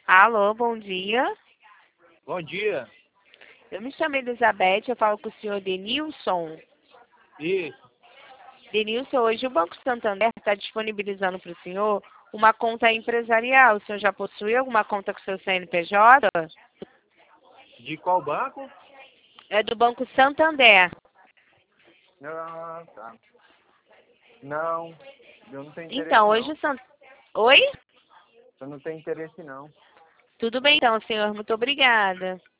Alô, bom dia. Bom dia. Eu me chamo Elizabeth, eu falo com o senhor Denilson. Isso. Denilson, hoje o Banco Santander está disponibilizando para o senhor uma conta empresarial. O senhor já possui alguma conta com seu CNPJ? De qual banco? É do Banco Santander. Ah, tá. Não, eu não tenho interesse Então, hoje não. o Oi? Eu não tenho interesse não. Tudo bem então, senhor. Muito obrigada.